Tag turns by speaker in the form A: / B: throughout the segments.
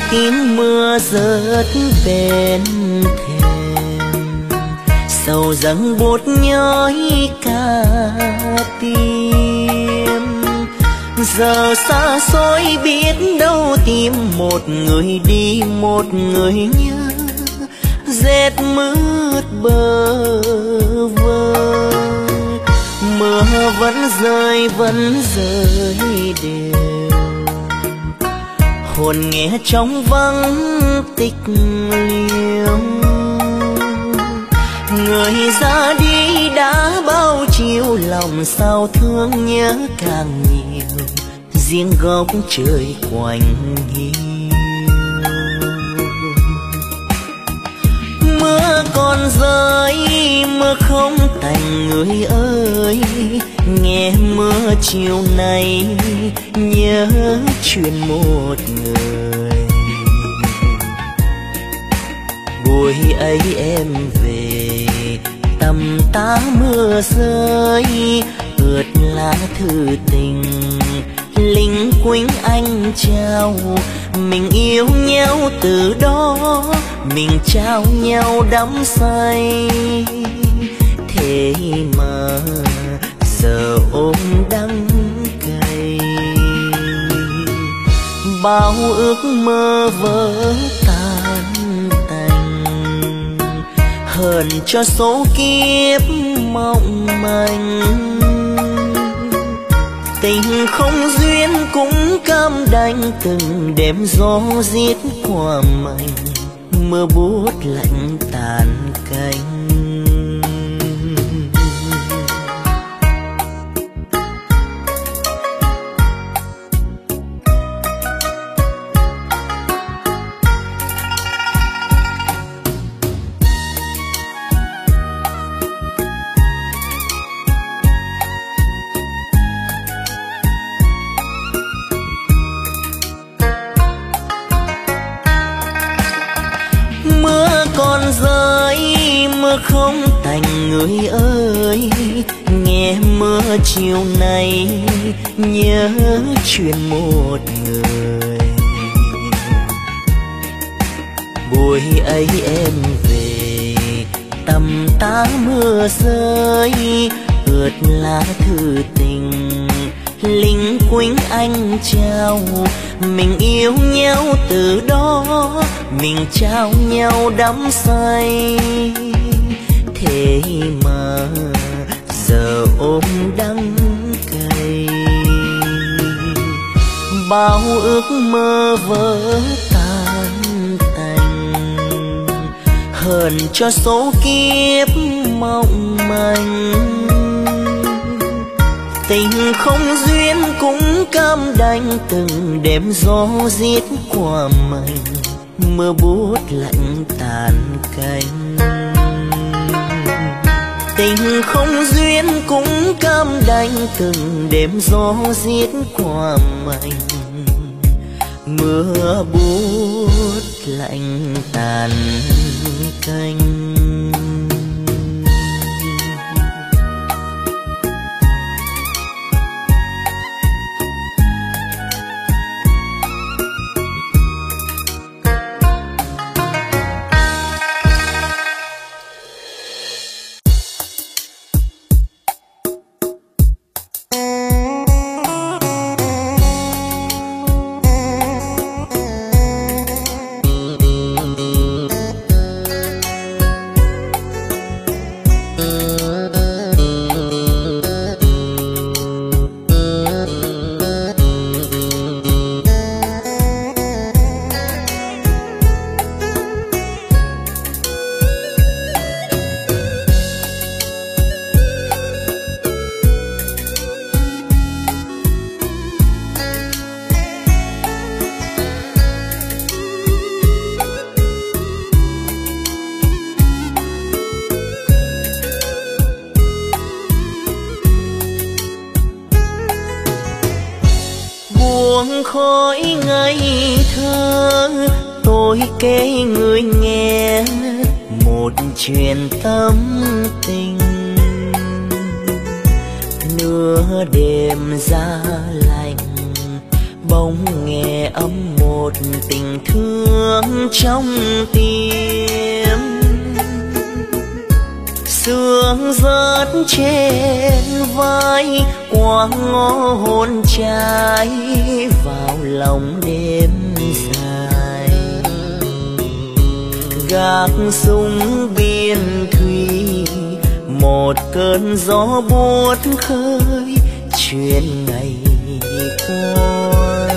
A: tiếng mưa rớt bên thềm, sầu dâng bút nhói cả tim. Giờ xa xôi biết đâu tìm một người đi một người nhớ, rét mướt bơ vơ. Mưa vẫn rơi đều, hồn nghe trong vắng tịch liêu. Người ra đi đã bao chiều, lòng sao thương nhớ càng nhiều, riêng góc trời quạnh hiu. Mưa còn rơi mưa không tành người ơi, nghe mưa chiều nay nhớ chuyện một người. Buổi ấy em về tầm tá mưa rơi, ướt lá thư tình linh quỳnh anh trao. Mình yêu nhau từ đó, mình trao nhau đắm say. Thế mà giờ ôm đắng cay, bao ước mơ vỡ tan tành, hờn cho số kiếp mong manh. Tình không duyên cũng cam đành, từng đêm gió giết qua mình, mưa buốt lạnh tàn cánh. Không tành người ơi, nghe mưa chiều nay nhớ chuyện một người. Buổi ấy em về tầm tá mưa rơi, ướt lá thư tình linh quỳnh anh trao. Mình yêu nhau từ đó, mình trao nhau đắm say. Thế mà giờ ôm đắng cay, bao ước mơ vỡ tan tành, hờn cho số kiếp mong manh. Tình không duyên cũng cam đành, từng đêm gió giết qua mình, mưa buốt lạnh tàn cánh. Tình không duyên cũng cam đành, từng đêm gió giết qua mình, mưa buốt lạnh tàn cánh. Khói ngây thơ tôi kể người nghe một chuyện tâm tình. Nửa đêm giá lạnh bỗng nghe ấm một tình thương trong tim. Sương rớt trên vai qua ngõ hôn trái vào lòng đêm dài. Gác súng biên thùy một cơn gió buốt khơi chuyện ngày qua.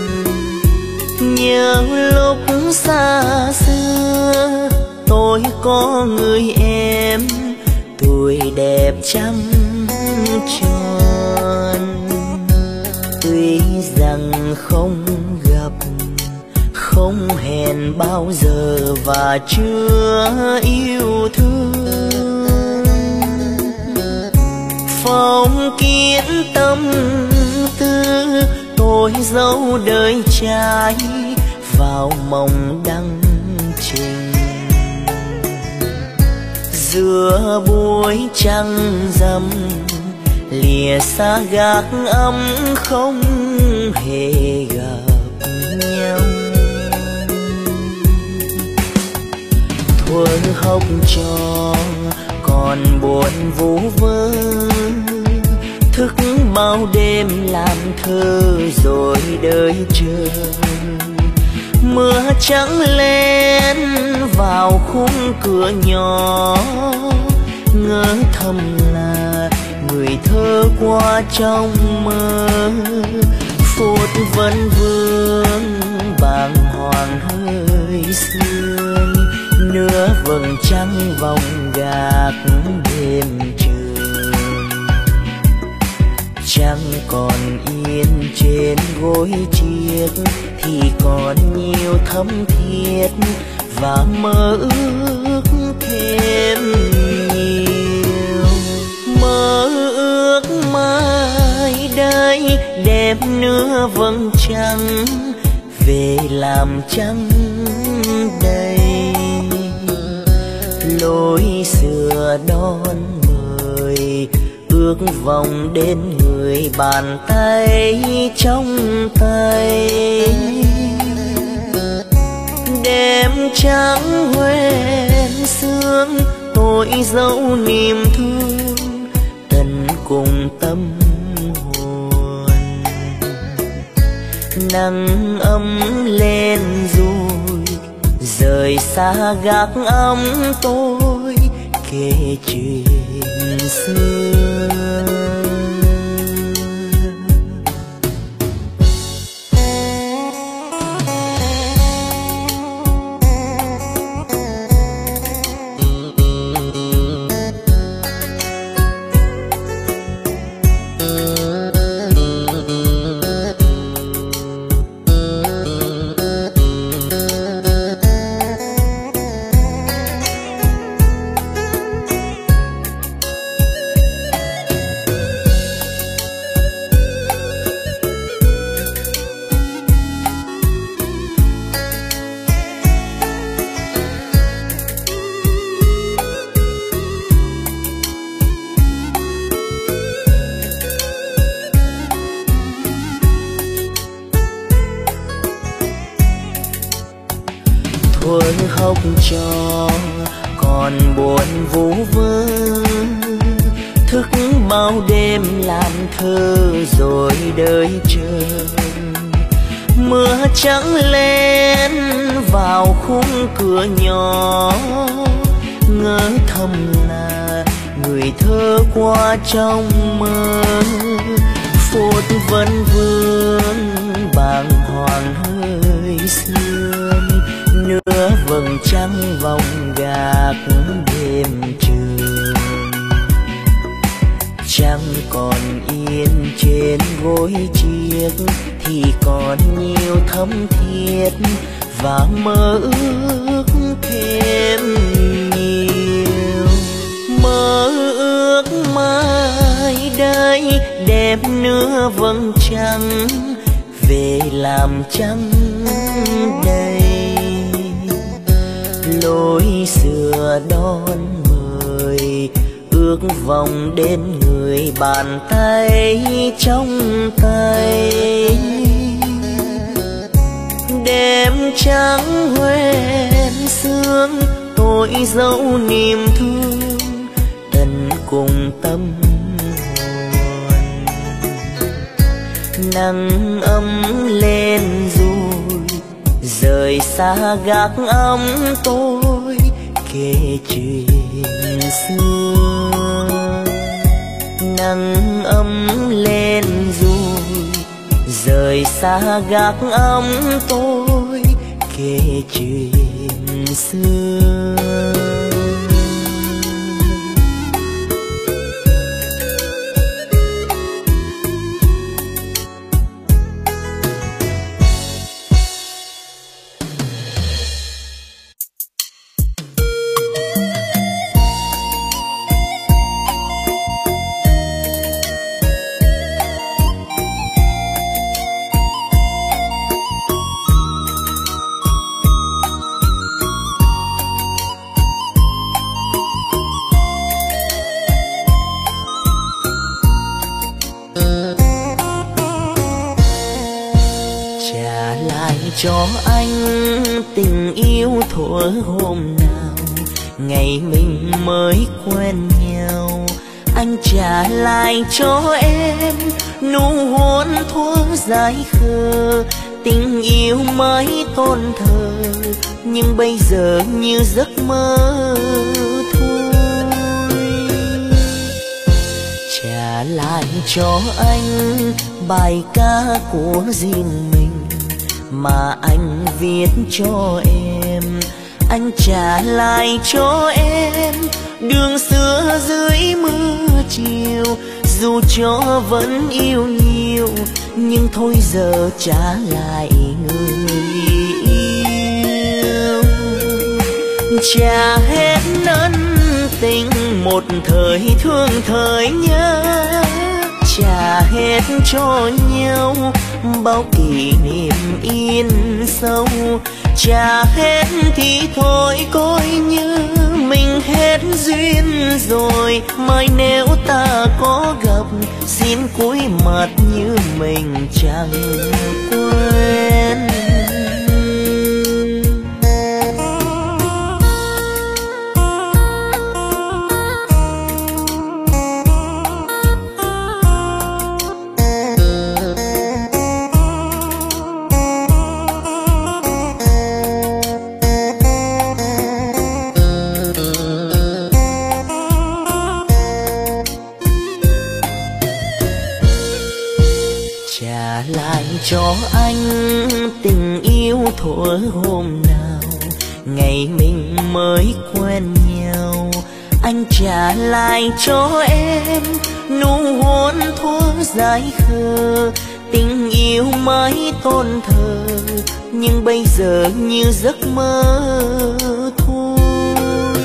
A: Nhớ lúc xa xưa tôi có người em tuổi đẹp trăm tròn. Tuy rằng không gặp không hẹn bao giờ và chưa yêu thương, phong kiến tâm tư tôi dấu đời trai vào mộng đăng trình. Giữa buổi trăng rằm lìa xa gác ấm không hề gặp nhau. Thuở học trò còn buồn vu vơ, thức bao đêm làm thơ rồi đợi chờ. Mưa trắng lên vào khung cửa nhỏ, ngỡ thầm là người thơ qua trong mơ. Phút vẫn vương bàng hoàng hơi sương, nửa vầng trăng vòng gác đêm trường. Trăng còn yên trên gối chiếc thì còn nhiều thấm thiết và mơ ước thêm nhiều. Mơ ước mai đây đẹp nửa vầng trăng về làm trăng đây. Lối xưa đón mời ước vòng đến người bàn tay trong tay. Đêm trắng hoen sương tôi dấu niềm thương tận cùng tâm hồn. Nắng ấm lên rồi rời xa gác ấm tôi kể chuyện xưa. Thuở học trò còn buồn vu vơ, thức bao đêm làm thơ rồi đợi chờ. Mưa trắng lên vào khung cửa nhỏ, ngỡ thầm là người thơ qua trong mơ. Phút vẫn vương bàng hoàng hơi sương, nửa vầng trăng vòng gác đêm trường. Trăng còn yên trên gối chiếc thì còn nhiều thấm thiết và mơ ước thêm nhiều. Mơ ước mai đây đẹp nửa vầng trăng về làm trăng đây. Lối xưa đón mời ước vòng đến người bàn tay trong tay. Đêm trắng hoen sương tôi dấu niềm thương tận cùng tâm hồn. Nắng ấm lên rồi rời xa gác ấm tôi kể chuyện xưa. Nắng ấm lên rồi rời xa gác ấm tôi kể chuyện xưa. Cho anh tình yêu thuở hôm nào ngày mình mới quen nhau. Anh trả lại cho em nụ hôn thuở dại khờ. Tình yêu mãi tôn thờ nhưng bây giờ như giấc mơ thôi. Trả lại cho anh bài ca của riêng mình mà anh viết cho em. Anh trả lại cho em đường xưa dưới mưa chiều. Dù cho vẫn yêu nhiều nhưng thôi giờ trả lại người yêu. Trả hết ân tình một thời thương thời nhớ. Trả hết cho nhau bao kỷ niệm in sâu. Trả hết thì thôi coi như mình hết duyên rồi. Mai nếu ta có gặp xin cúi mặt như mình chẳng quên. Cho anh tình yêu thuở hôm nào ngày mình mới quen nhau. Anh trả lại cho em nụ hôn thuở dại khờ. Tình yêu mãi tôn thờ nhưng bây giờ như giấc mơ thôi.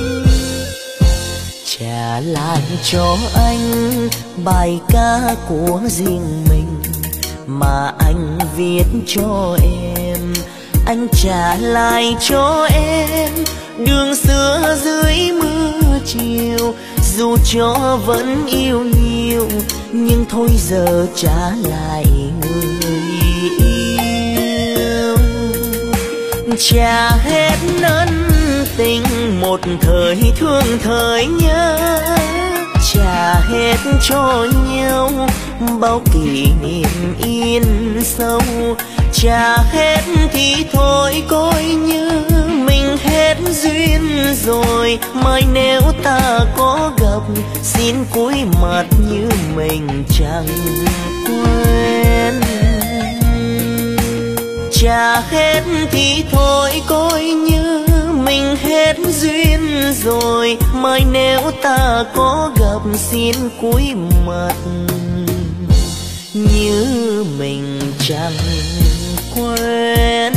A: Trả lại cho anh bài ca của riêng mình mà anh viết cho em. Anh trả lại cho em đường xưa dưới mưa chiều. Dù cho vẫn yêu nhiều nhưng thôi giờ trả lại người yêu. Trả hết ân tình một thời thương thời nhớ. Trả hết cho nhau bao kỷ niệm in sâu. Trả hết thì thôi coi như mình hết duyên rồi. Mai nếu ta có gặp xin cúi mặt như mình chẳng quên. Trả hết thì thôi coi như mình hết duyên rồi. Mai nếu ta có gặp xin cúi mặt như mình chẳng quên.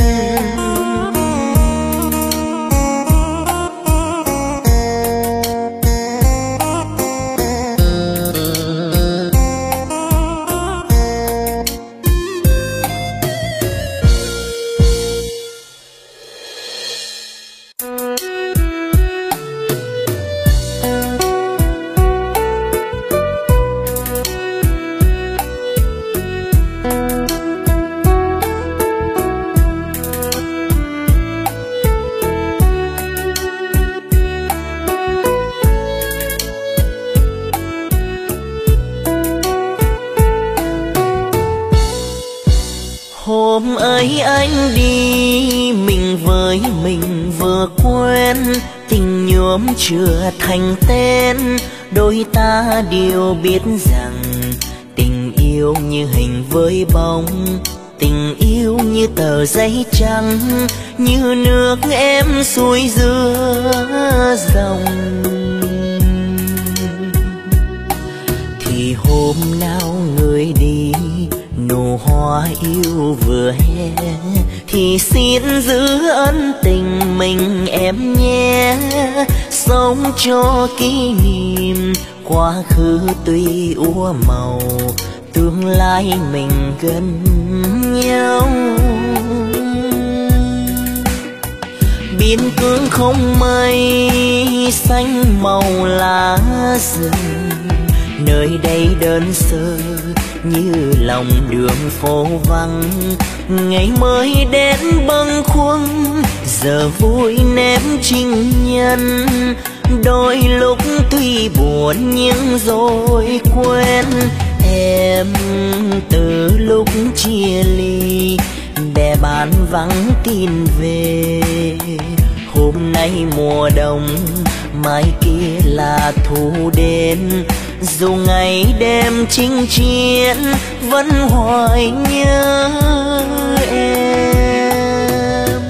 A: anh đi, mình với mình vừa quen, tình nhuốm chưa thành tên. Đôi ta đều biết rằng tình yêu như hình với bóng, tình yêu như tờ giấy trắng, như nước em xuôi giữa dòng. Thì hôm nào người đi, nụ hoa yêu vừa hé, thì xin giữ ân tình mình em nhé. Sống cho kỷ niệm, quá khứ tuy úa màu, tương lai mình gần nhau. Biên cương không mây, xanh màu lá rừng, nơi đây đơn sơ như lòng đường phố vắng. Ngày mới đến bâng khuâng, giờ vui ném trinh nhân. Đôi lúc tuy buồn nhưng rồi quên em. Từ lúc chia ly, bè bạn vắng tin về. Hôm nay mùa đông, mai kia là thu đến. Dù ngày đêm chinh chiến, vẫn hoài nhớ em.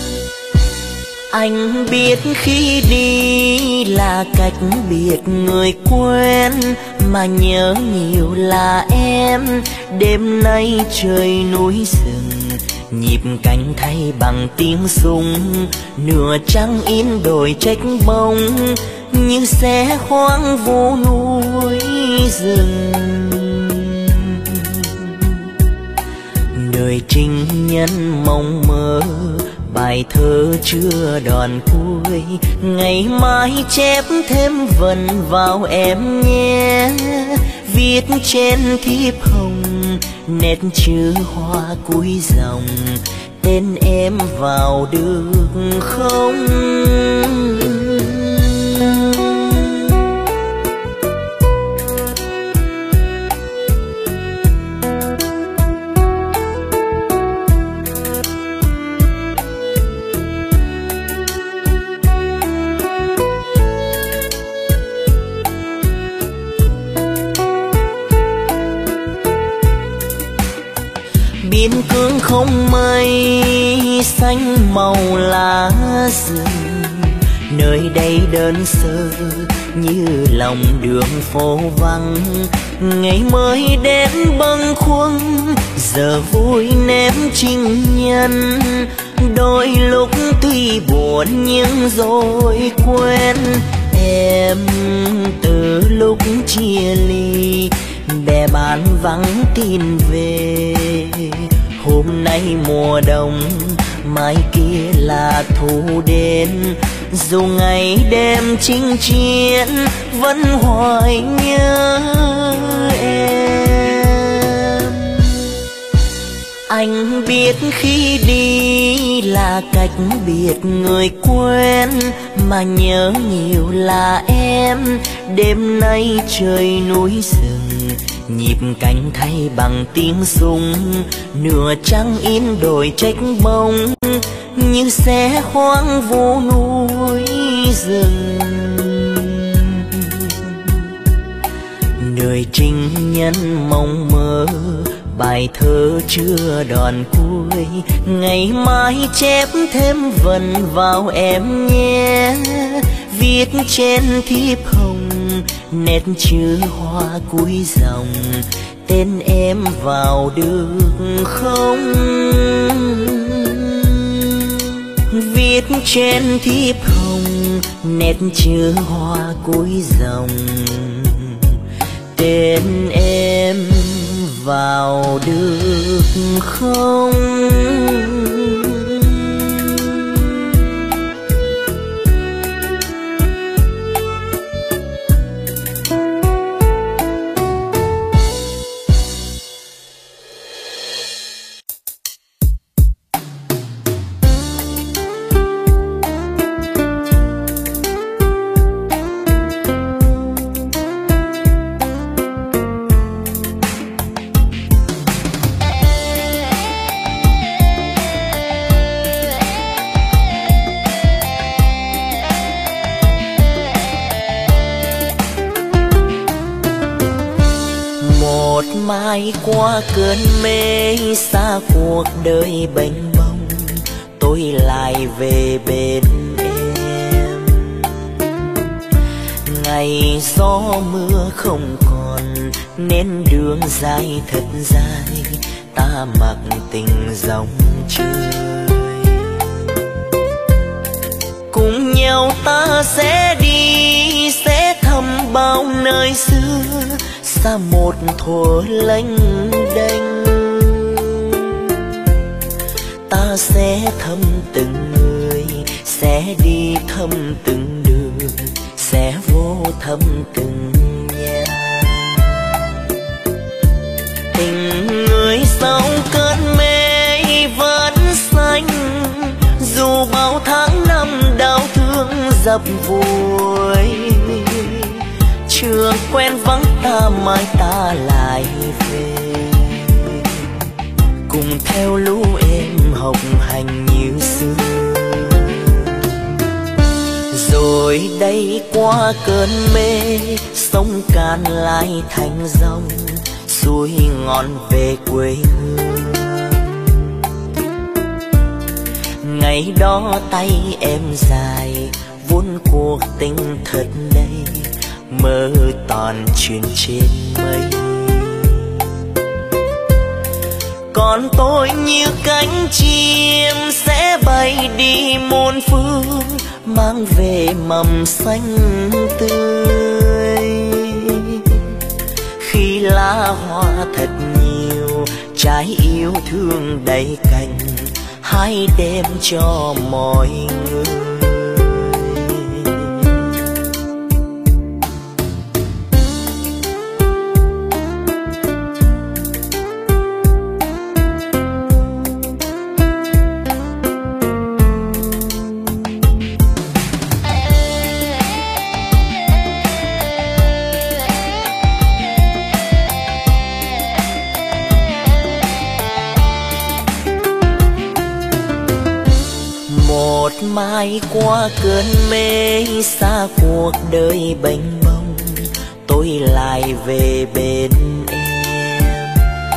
A: Anh biết khi đi là cách biệt người quen, mà nhớ nhiều là em. Đêm nay trời núi rừng, nhịp cánh thay bằng tiếng súng. Nửa trăng in đồi trách bông, như xe hoang vu núi rừng. Đời trinh nhân mong mơ, bài thơ chưa đoạn cuối. Ngày mai chép thêm vần vào em nhé. Viết trên thiếp hồng, nét chữ hoa cuối dòng. Tên em vào được không? Biên cương không mây, xanh màu lá rừng, nơi đây đơn sơ như lòng đường phố vắng. Ngày mới đến bâng khuâng, giờ vui ném trinh nhân. Đôi lúc tuy buồn nhưng rồi quên em. Từ lúc chia ly, bè bạn vắng tin về. Hôm nay mùa đông, mai kia là thu đến. Dù ngày đêm chinh chiến, vẫn hoài nhớ em. Anh biết khi đi là cách biệt người quen, mà nhớ nhiều là em. Đêm nay trời núi rừng, nhịp cánh thay bằng tiếng súng. Nửa trăng in đồi trách bông, như xe hoang vu núi rừng. Đời trinh nhân mong mơ, bài thơ chưa đoạn cuối. Ngày mai chép thêm vần vào em nhé. Viết trên thiếp hồng, nét chữ hoa cuối dòng. Tên em vào được không? Viết trên thiếp hồng, nét chữ hoa cuối dòng. Tên em vào được không? mai qua cơn mê xa cuộc đời bênh bông, tôi lại về bên em. Ngày gió mưa không còn nên đường dài thật dài, ta mặc tình dòng chơi. Cùng nhau ta sẽ đi, sẽ thăm bao nơi xưa, xa một thuở lênh đênh. Ta sẽ thăm từng người, sẽ đi thăm từng đường, sẽ vô thăm từng nhà. Tình người sau cơn mê vẫn xanh, dù bao tháng năm đau thương dập vùi. Chưa quen vắng ta mai ta lại về, cùng theo lũ em học hành như xưa. Rồi đây qua cơn mê, sông Càn lại thành dòng, xuôi ngọn về quê hương. Ngày đó tay em dài, vốn cuộc tình thật đây, mơ toàn chuyện trên mây. Còn tôi như cánh chim sẽ bay đi muôn phương, mang về mầm xanh tươi. Khi lá hoa thật nhiều, trái yêu thương đầy cành, hãy đem cho mọi người. Mai qua cơn mê xa cuộc đời bênh bông, tôi lại về bên em.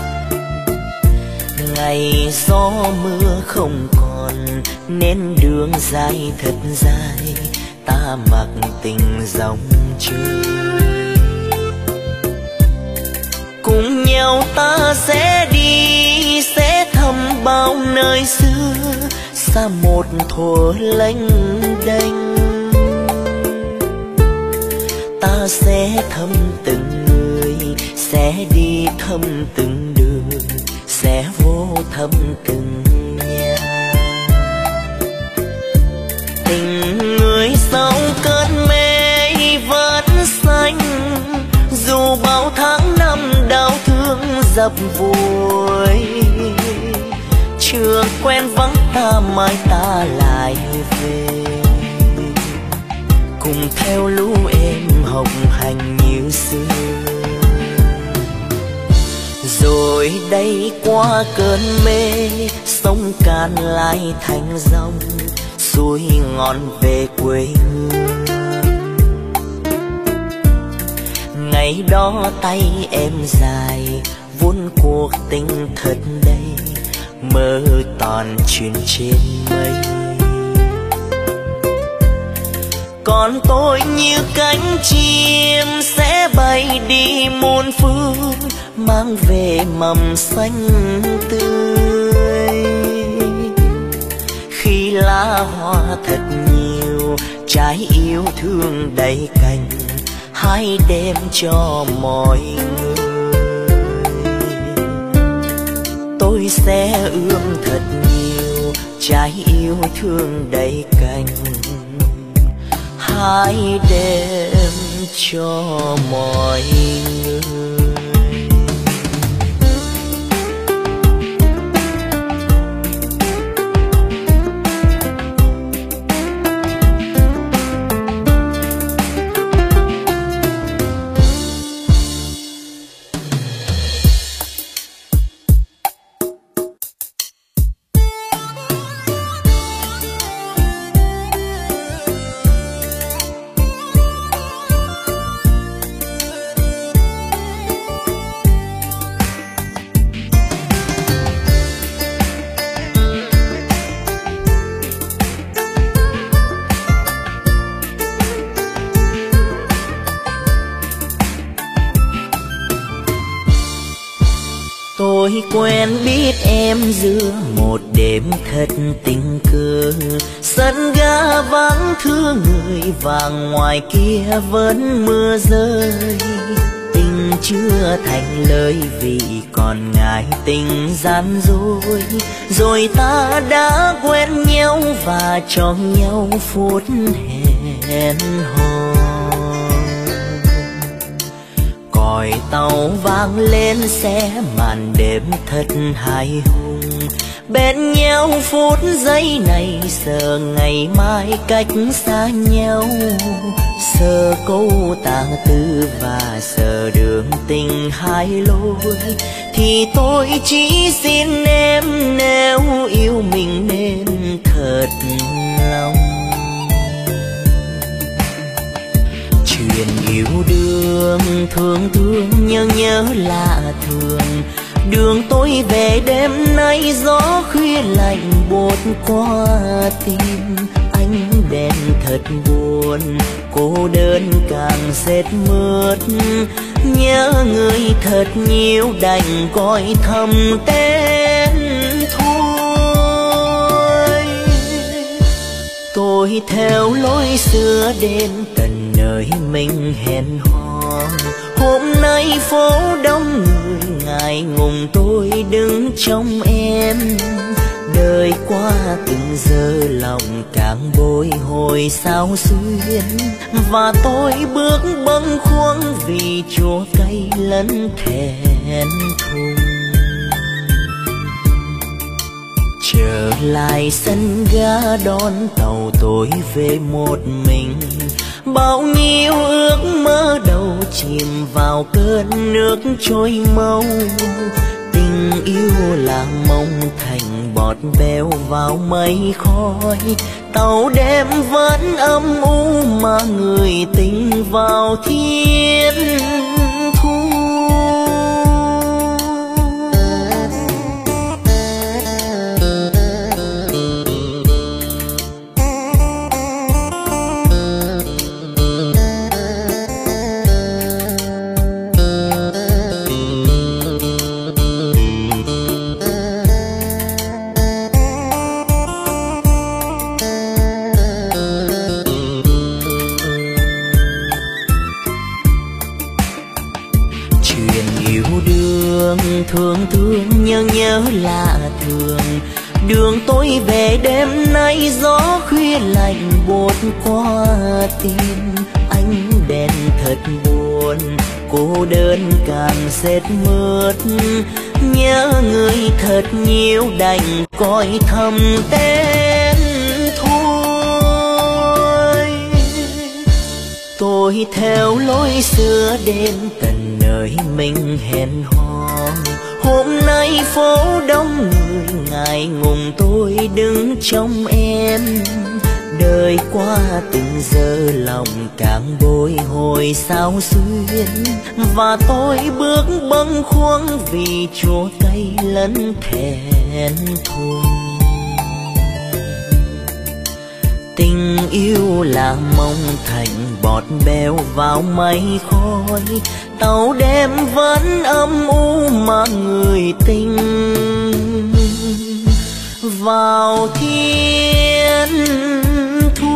A: Ngày gió mưa không còn nên đường dài thật dài, ta mặc tình dòng chơi. Cùng nhau ta sẽ đi, sẽ thăm bao nơi xưa, xa một thuở lênh đênh. Ta sẽ thăm từng người, sẽ đi thăm từng đường, sẽ vô thăm từng nhà. Tình người sau cơn mê vẫn xanh, dù bao tháng năm đau thương dập vùi. Chưa quen vắng ta mai ta lại về, cùng theo lũ em học hành như xưa. Rồi đây qua cơn mê, sông Càn lại thành dòng, xuôi ngọn về quê hương. Ngày đó tay em dài, vốn cuộc tình thật đây, mơ toàn chuyện trên mây. Còn tôi như cánh chim sẽ bay đi muôn phương, mang về mầm xanh tươi. Khi lá hoa thật nhiều, trái yêu thương đầy cành, hãy đem cho mọi người. Tôi sẽ ươm thật nhiều trái yêu thương đầy cành, hãy đem cho mọi người. Tôi quen biết em giữa một đêm thật tình cờ, sân ga vắng thương người và ngoài kia vẫn mưa rơi. Tình chưa thành lời vì còn ngại tình gian dối, rồi ta đã quen nhau và cho nhau phút hẹn hò. Còi tàu vang lên xe màn đêm thật hài hùng, bên nhau phút giây này sợ ngày mai cách xa nhau. Sợ câu tàng tư và sợ đường tình hai lối, thì tôi chỉ xin em nếu yêu mình nên thật lòng. Chuyện yêu đương thương thương nhớ lạ thường, đường tôi về đêm nay gió khuya lạnh buốt qua tim. Ánh đèn thật buồn, cô đơn càng rét mướt, nhớ người thật nhiều đành gọi thầm tên thôi. Tôi theo lối xưa đến tận nơi mình hẹn hò, hôm nay phố đông người ngại ngùng tôi đứng trong em. Đời qua từng giờ lòng càng bồi hồi sao xuyên, và tôi bước bâng khuâng vì chua cay lẫn thẹn thùng. Trở lại sân ga đón tàu tôi về một mình, bao nhiêu ước mơ đầu chìm vào cơn nước trôi mau. Tình yêu là mong thành bọt bèo vào mây khói, tàu đêm vẫn âm u mà người tình vào thiên thu. Thương thương nhớ lạ thường, đường tôi về đêm nay gió khuya lạnh buốt qua tim. Ánh đèn thật buồn, cô đơn càng rét mướt, nhớ người thật nhiều đành gọi thầm tên thôi. Tôi theo lối xưa đến tận nơi mình hẹn hò, hôm nay phố đông người ngại ngùng tôi đứng trong em. Đời qua từng giờ lòng càng bồi hồi sao xuyên, và tôi bước bâng khuâng vì chua cay lẫn thẹn thùng. Tình yêu là mong thành bọt bèo vào mây khói, tàu đêm vẫn âm u mà người tình vào thiên thu.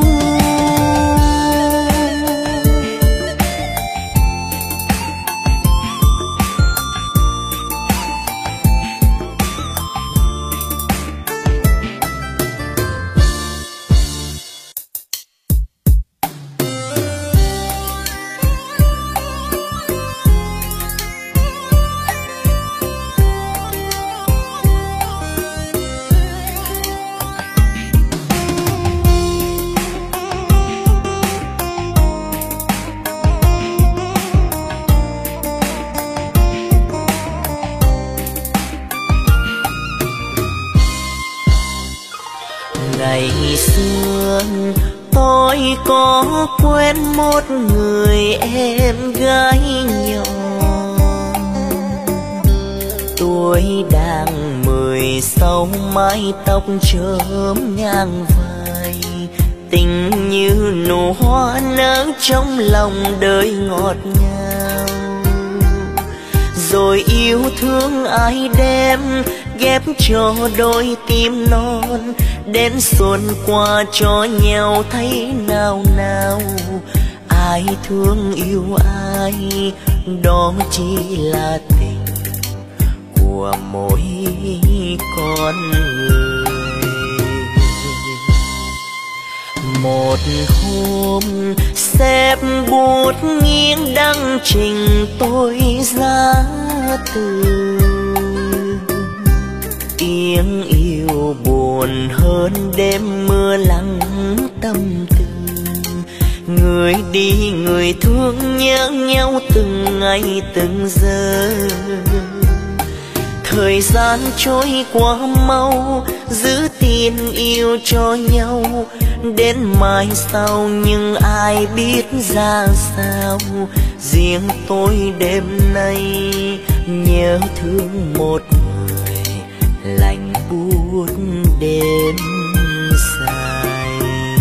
A: Ngày xưa tôi có quen một người em gái nhỏ, tuổi đang 16, mái tóc chớm ngang vai. Tình như nụ hoa nở trong lòng đời ngọt ngào, rồi yêu thương ai đem ghép cho đôi tim non, đến xuân qua cho nhau thấy nào nào. Ai thương yêu ai, đó chỉ là tình của mỗi con người. Một hôm xếp bút nghiêng đăng trình tôi ra từ, tiếng yêu buồn hơn đêm mưa lắng tâm tư. Người đi người thương nhớ nhau từng ngày từng giờ, thời gian trôi qua mau, giữ tin yêu cho nhau đến mai sau. Nhưng ai biết ra sao, riêng tôi đêm nay nhớ thương một người lạnh buốt đêm dài.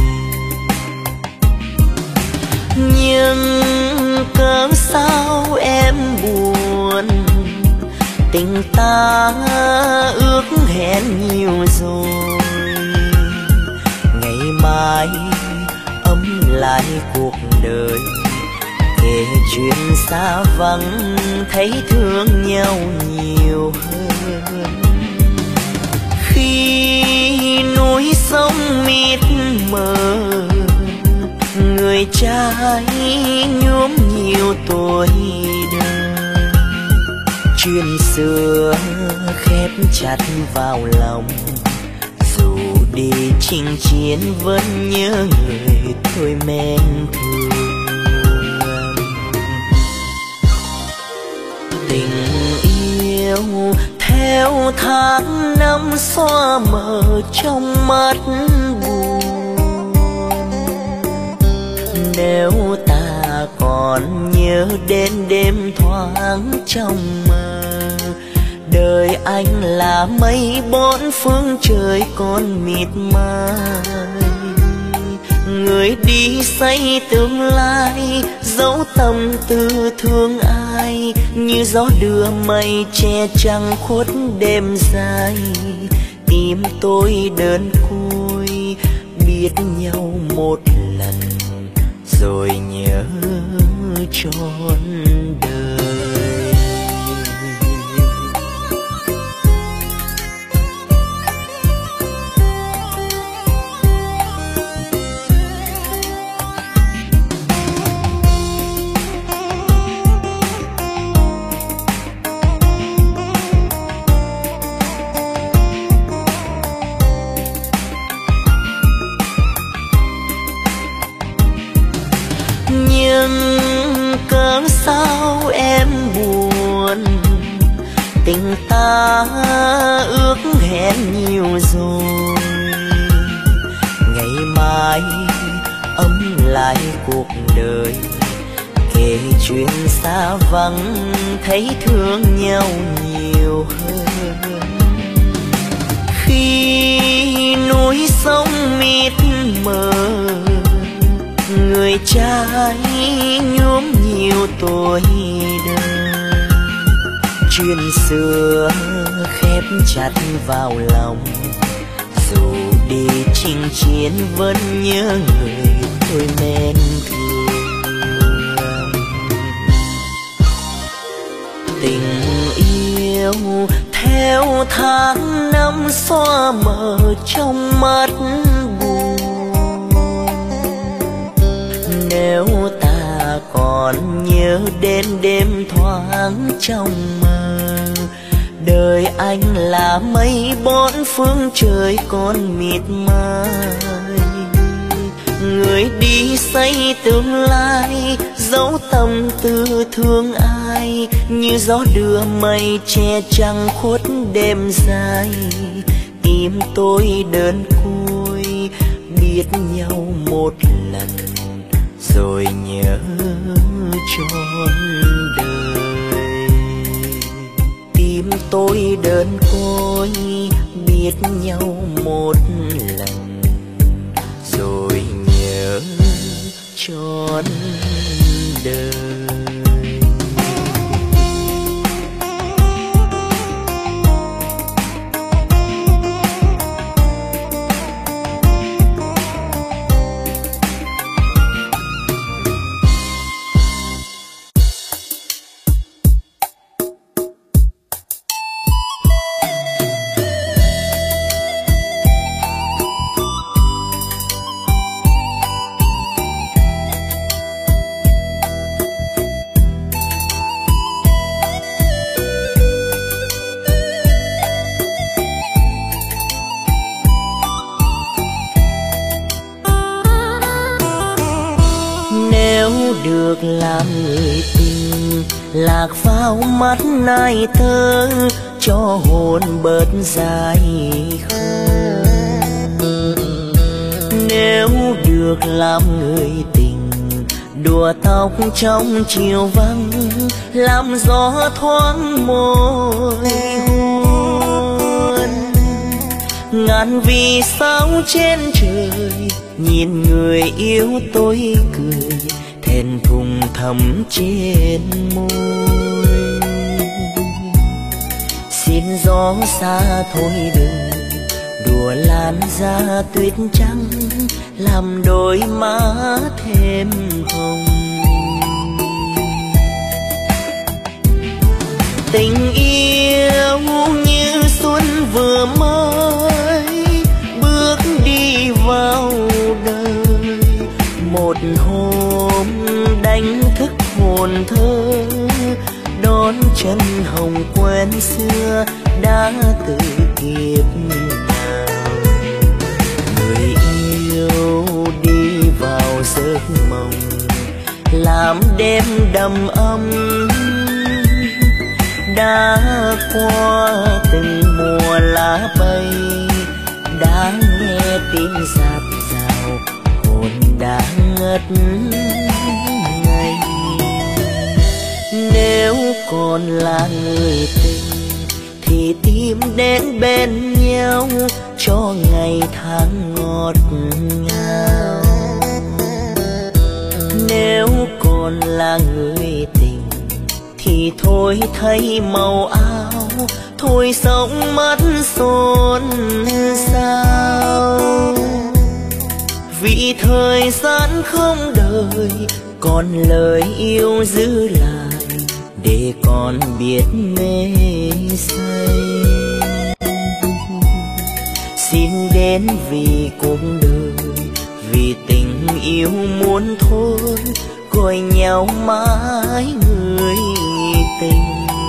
A: Nhưng cớ sao em buồn, tình ta ước hẹn nhiều rồi. Ngày mai ấm lại cuộc đời, kể chuyện xa vắng thấy thương nhau nhiều hơn. Khi núi sông mịt mờ, người trai nhuốm nhiều tuổi đời. Chuyện xưa khép chặt vào lòng, dù đi chinh chiến vẫn nhớ người thôi men thương. Tình yêu theo tháng năm xóa mờ trong mắt buồn. Nếu ta còn nhớ đến đêm thoáng trong mơ, đời anh là mây bốn phương trời còn mịt mây. Người đi xây tương lai, dấu tâm tư thương ai, như gió đưa mây che trăng khuất đêm dài. Tim tôi đơn côi biết nhau một lần, rồi nhớ trọn đời. Nhưng cớ sao em buồn, tình ta ước hẹn nhiều rồi. Ngày mai ấm lại cuộc đời, kể chuyện xa vắng thấy thương nhau nhiều hơn. Khi núi sông mịt mờ, người trai nhuốm nhiều tuổi đời. Chuyện xưa khép chặt vào lòng, dù đi chinh chiến vẫn nhớ người thôi men thương. Tình yêu theo tháng năm xóa mờ trong mắt buồn. Nếu ta còn nhớ đến đêm thoáng trong mơ, đời anh là mây bốn phương trời còn mịt mây. Người đi xây tương lai, dấu tâm tư thương ai, như gió đưa mây che trăng khuất đêm dài. Tim tôi đơn côi biết nhau một lần, rồi nhớ trọn đời. Tim tôi đơn côi biết nhau một lần, rồi nhớ trọn đời. Nếu được làm người tình, lạc vào mắt nai thơ, cho hồn bớt dài khờ. Nếu được làm người tình, đùa tóc trong chiều vắng, làm gió thoáng môi hôn. Ngàn vì sao trên trời, nhìn người yêu tôi cười, thẹn thùng thầm trên môi. Xin gió xa thôi đừng đùa lan ra tuyết trắng, làm đôi má thêm hồng. Tình yêu như xuân vừa mới bước đi vào đời, một hôm đánh thức hồn thơ, đón chân hồng quen xưa đã từ kiếp nào. Người yêu đi vào giấc mộng, làm đêm đầm ấm, đã qua từng mùa lá bay, đã nghe tiếng rạt rào, hồn đã ngất ngây. Nếu còn là người tình thì tìm đến bên nhau, cho ngày tháng ngọt ngào. Nếu còn là người tình thì thôi thấy màu áo, thôi sống mất xôn xao. Vì thời gian không đợi, còn lời yêu giữ lại, để con biết mê say. Xin đến vì cuộc đời, vì tình yêu muốn thôi, gọi nhau mãi người tình.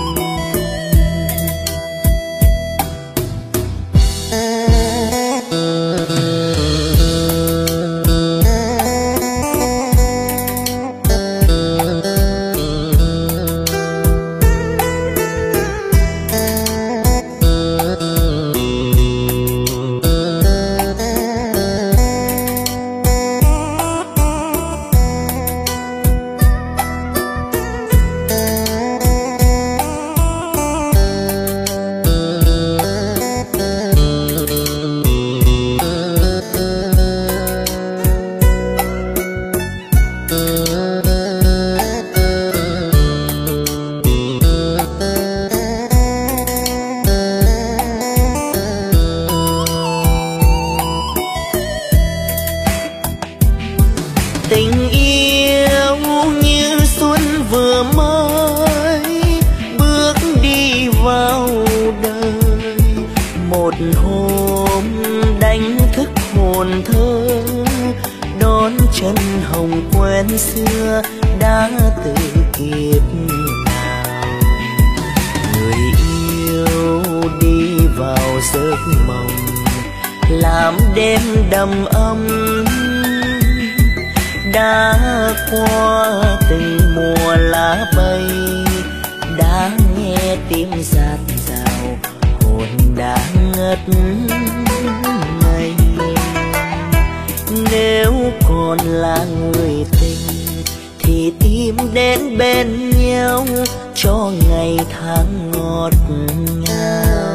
A: Tình yêu như xuân vừa mới bước đi vào đời, một hôm đánh thức hồn thơ, đón chân hồng quen xưa đã từ kiếp nào. Người yêu đi vào giấc mộng, làm đêm đầm ấm, đã qua từng mùa lá bay, đã nghe tiếng rạt rào, hồn đã ngất ngây. Nếu còn là người tình thì tìm đến bên nhau, cho ngày tháng ngọt ngào.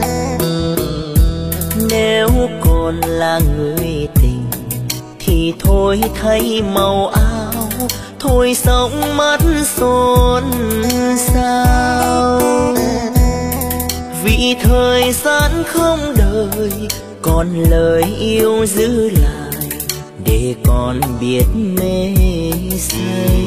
A: Nếu còn là người tình thì thôi thấy màu áo, thôi sống mất xôn xao. Vì thời gian không đợi, còn lời yêu giữ lại, để con biết mê say.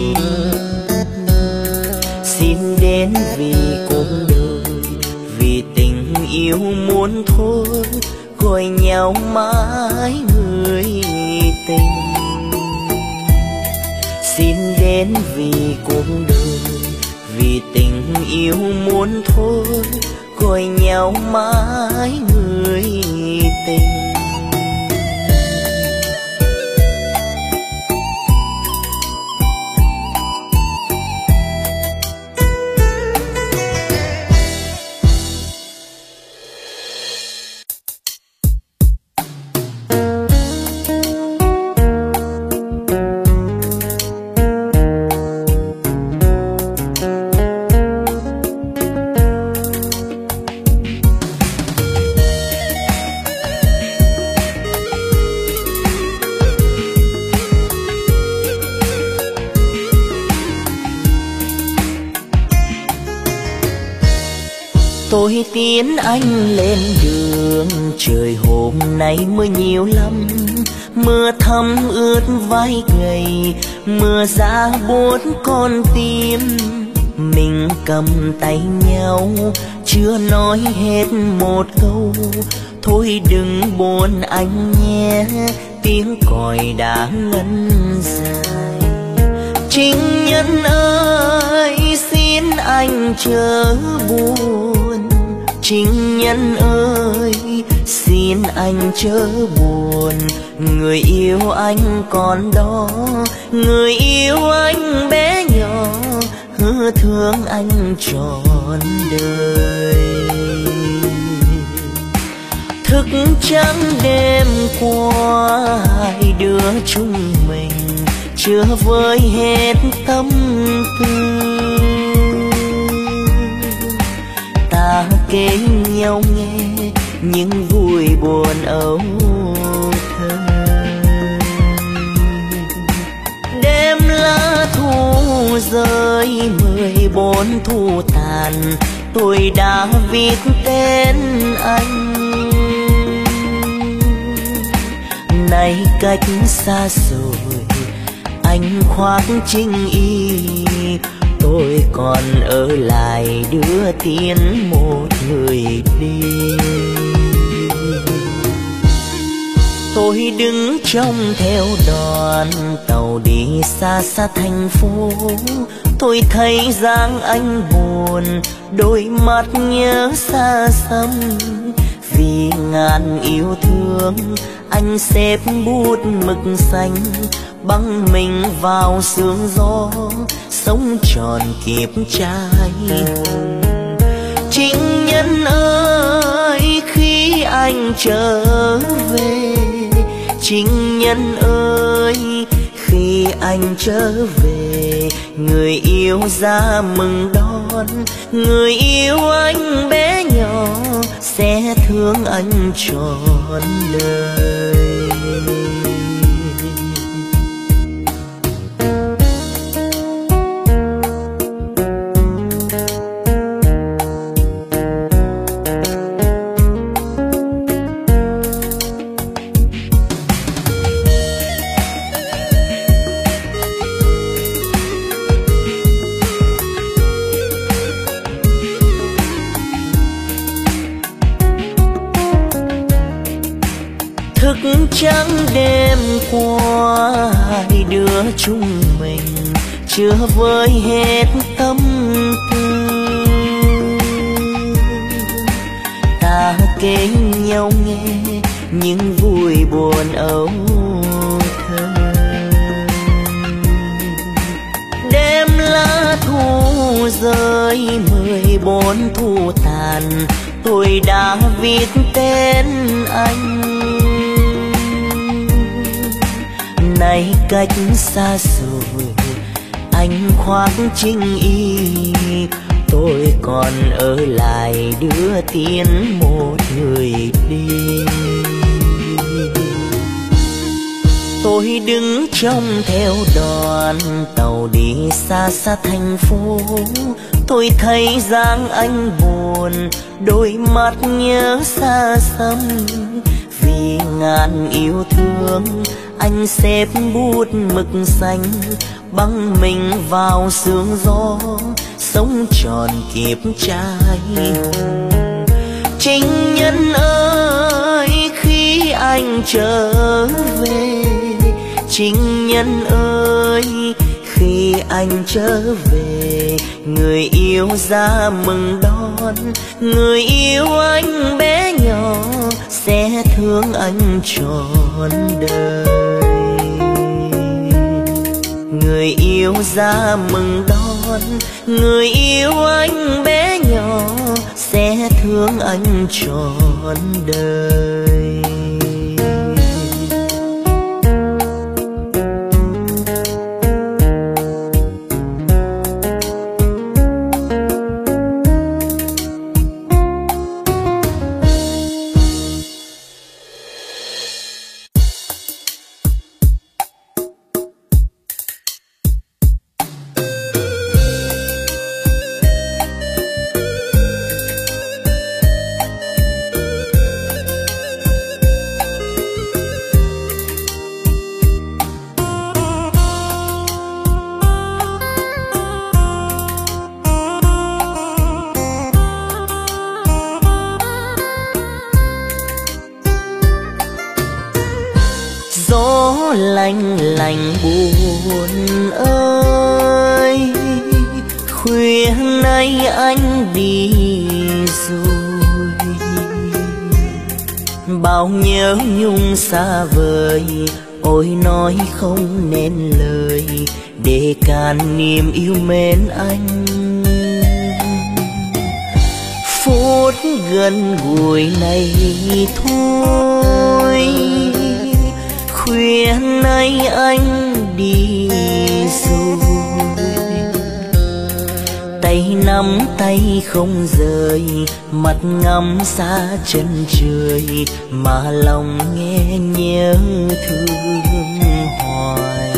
A: Xin đến vì cuộc đời, vì tình yêu muốn thôi, gọi nhau mãi người tình. Xin đến vì cuộc đời, vì tình yêu muốn thôi, gọi nhau mãi người tình. tôi tiến anh lên đường. Trời hôm nay mưa nhiều lắm, mưa thấm ướt vai gầy, mưa giá buốt con tim. Mình cầm tay nhau chưa nói hết một câu, thôi đừng buồn anh nhé, tiếng còi đã ngân dài.情nhân ơi xin anh chớ buồn,情nhân ơi xin anh chớ buồn. Người yêu anh còn đó, người yêu anh bé nhỏ, hứa thương anh trọn đời. Thức trắng đêm qua hai đứa chúng mình chưa vơi hết tâm tư. Ta kể nhau nghe những vui buồn âu thơ. Đêm lá thu rơi 14 thu tàn, tôi đã viết tên anh. Nay cách xa rồi anh khoác chinh y, tôi còn ở lại đưa tiến một người đi. Tôi đứng trông theo đoàn tàu đi xa xa thành phố, tôi thấy dáng anh buồn, đôi mắt nhớ xa xăm. Vì ngàn yêu thương anh xếp bút mực xanh, băng mình vào sương gió, sống tròn kiếp trai hùng.情nhân ơi khi anh trở về,情nhân ơi khi anh trở về, người yêu ra mừng đón, người yêu anh bé nhỏ sẽ thương anh trọn đời. Trắng đêm qua hai đứa chúng mình chưa vơi hết tâm tư. Ta kể nhau nghe những vui buồn âu thơ. Đêm lá thu rơi 14 thu tàn, tôi đã viết tên anh. Nay cách xa rồi anh khoác chinh y, tôi còn ở lại đưa tiến một người đi. Tôi đứng trông theo đoàn tàu đi xa xa thành phố, tôi thấy dáng anh buồn, đôi mắt nhớ xa xăm. Vì ngàn yêu thương anh xếp bút mực xanh, băng mình vào sương gió, sống tròn kiếp trai hùng.情nhân ơi khi anh trở về,情nhân ơi khi anh trở về, người yêu ra mừng đón, người yêu anh bé nhỏ sẽ thương anh trọn đời. Người yêu ra mừng đón, người yêu anh bé nhỏ sẽ thương anh trọn đời. anh lành buồn ơi. Khuya nay anh đi rồi, bao nhớ nhung xa vời, ôi nói không nên lời để cạn niềm yêu mến anh. Phút gần gũi này thôi, khuya nay anh đi rồi, tay nắm tay không rời, mắt ngắm xa chân trời mà lòng nghe nhớ thương hoài.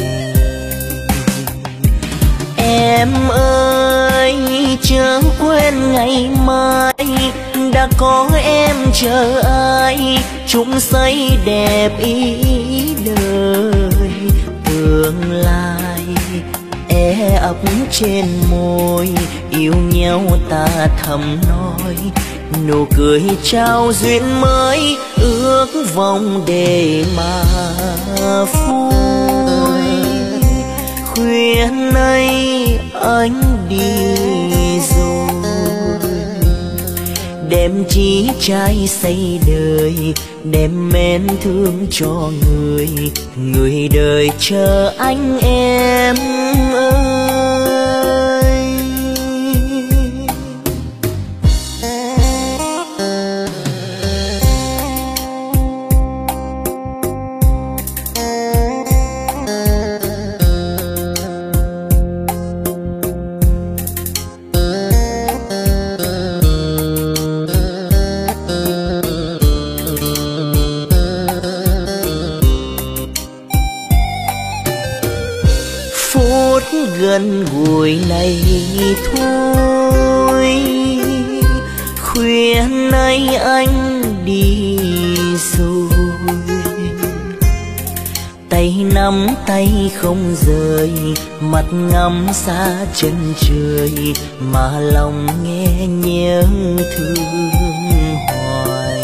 A: Em ơi chớ quên ngày mai, đã có em chờ ai chung xây đẹp ý đời. Tương lai e ấp trên môi, yêu nhau ta thầm nói, nụ cười trao duyên mới, ước vọng để mà vui. Khuya nay anh đi rồi, đem chí trai xây đời, đem mến thương cho người, người đời chờ anh em ơi. Gần gũi này thôi, khuya nay anh đi rồi, tay nắm tay không rời, mắt ngắm xa chân trời mà lòng nghe nhớ thương hoài.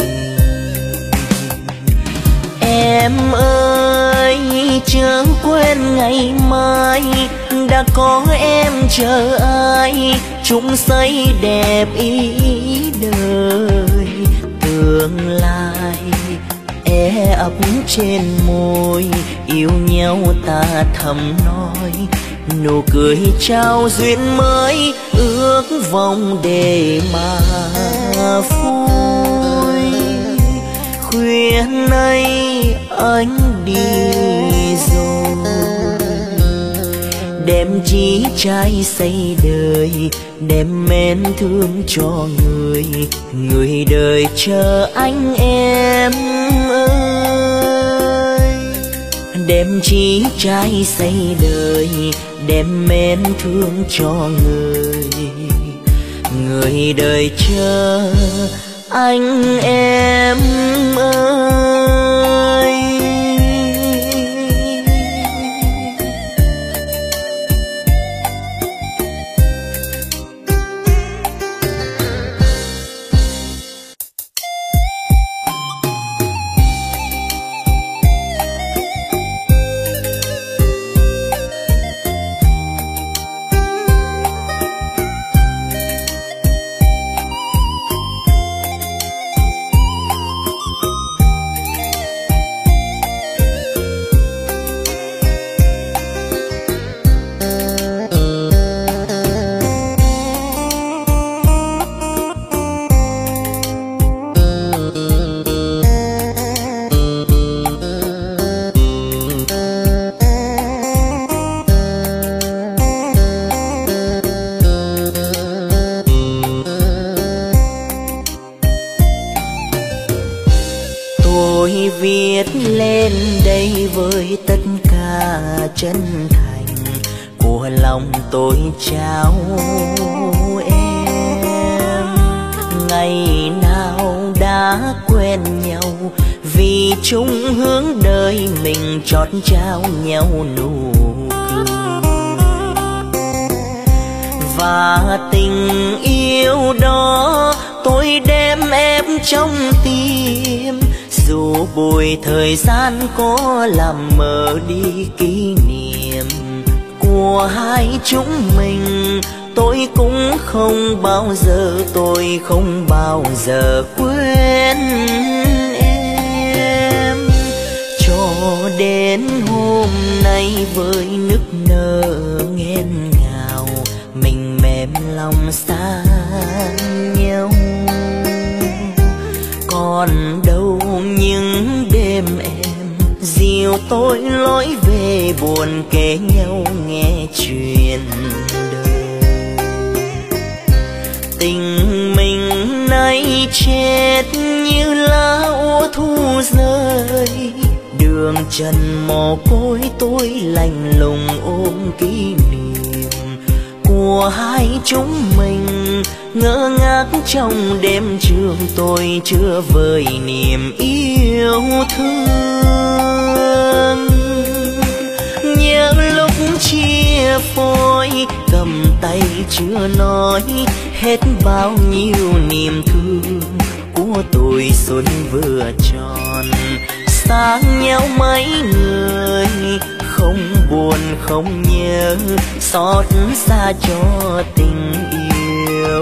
A: Em ơi chớ quên ngày mai, đã có em chờ ai chung xây đẹp ý đời. Tương lai e ấp trên môi, yêu nhau ta thầm nói, nụ cười trao duyên mới, ước vọng để mà vui. Khuya nay anh đi rồi, đem chí trai xây đời, đem mến thương cho người, người đời chờ anh em ơi. Đem chí trai xây đời, đem mến thương cho người, người đời chờ anh em ơi. Viết lên đây với tất cả chân thành của lòng tôi trao em. Ngày nào đã quen nhau, vì chung hướng đời mình chót trao nhau nụ cười. Và tình yêu đó tôi đem ép trong tim, Dù bụi thời gian có làm mờ đi kỷ niệm của hai chúng mình, tôi cũng không bao giờ, tôi không bao giờ quên em. Cho đến hôm nay với nức nở nghẹn ngào, mình mềm lòng xa nhau. Còn đâu những đêm em dìu tôi lối về buồn kể nhau nghe chuyện đời. Tình mình nay chết như lá úa thu rơi, đường trần mồ côi tôi lạnh lùng ôm kỷ niệm của hai chúng mình. Ngỡ ngác trong đêm trường tôi chưa vơi niềm yêu thương. Nhớ lúc chia phôi cầm tay chưa nói hết bao nhiêu niềm thương của tuổi xuân vừa tròn. Sang nhau mấy người không buồn không nhớ, xót xa cho tình yêu.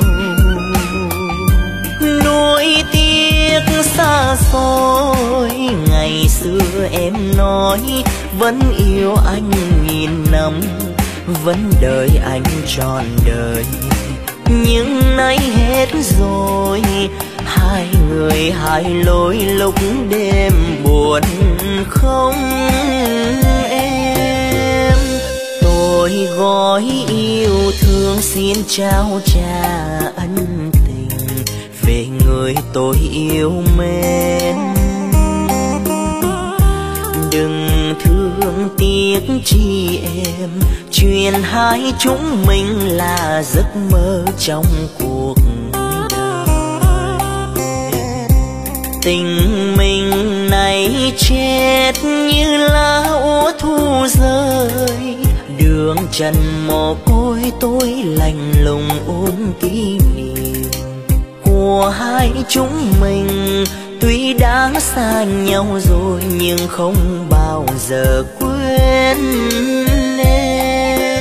A: Nuối tiếc xa xôi ngày xưa em nói vẫn yêu anh nghìn năm, vẫn đợi anh trọn đời. Nhưng nay hết rồi, hai người hai lối lúc đêm buồn không em. Tôi gói yêu thương xin trao trả ân tình về người tôi yêu mến. Đừng thương tiếc chi em, chuyện hai chúng mình là giấc mơ trong cuộc đời. Tình mình này chết như lá úa thu rơi, đường trần mồ côi tôi lạnh lùng ôm kỷ niệm của hai chúng mình. Tuy đã xa nhau rồi nhưng không bao giờ quên em.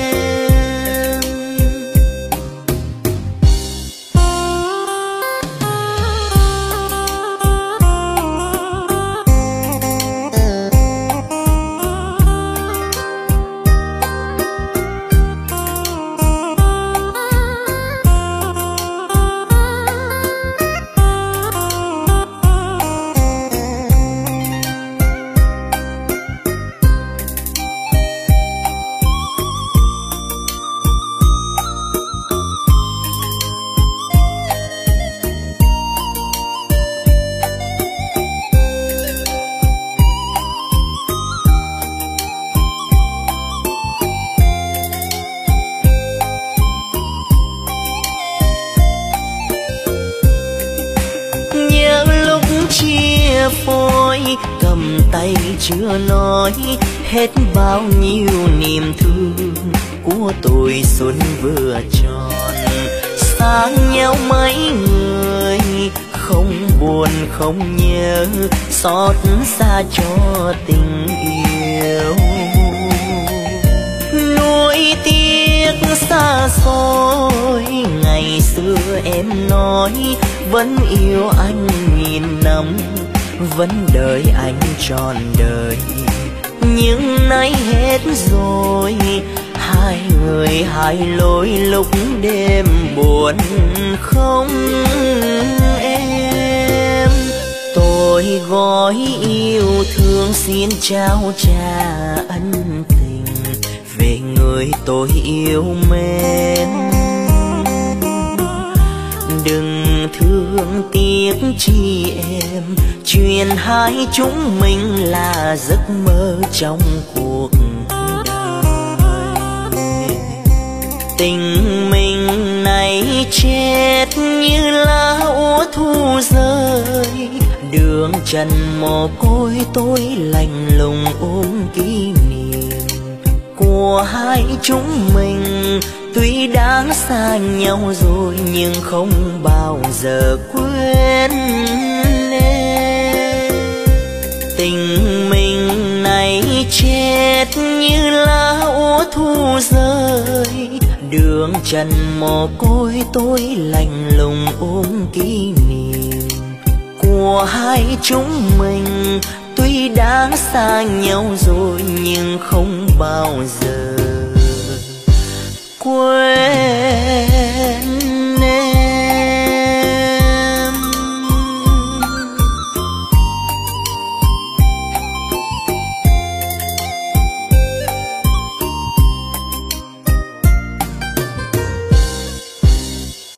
A: Phôi cầm tay chưa nói hết bao nhiêu niềm thương của tuổi xuân vừa tròn. Sang nhau mấy người không buồn không nhớ, xót xa cho tình yêu. Nuối tiếc xa xôi ngày xưa em nói vẫn yêu anh nghìn năm, vẫn đợi anh trọn đời. Nhưng nay hết rồi, hai người hai lối lúc đêm buồn không em. Tôi gói yêu thương xin trao trả ân tình về người tôi yêu mến. Đừng thương tiếc chi em, chuyện hai chúng mình là giấc mơ trong cuộc đời. Tình mình này chết như lá úa thu rơi, đường trần mồ côi tôi lạnh lùng ôm kỷ niệm của hai chúng mình. Tuy đã xa nhau rồi nhưng không bao giờ quên em. hết như lá úa thu rơi, đường trần mồ côi tôi lạnh lùng ôm kỷ niệm của hai chúng mình. Tuy đã xa nhau rồi nhưng không bao giờ quên.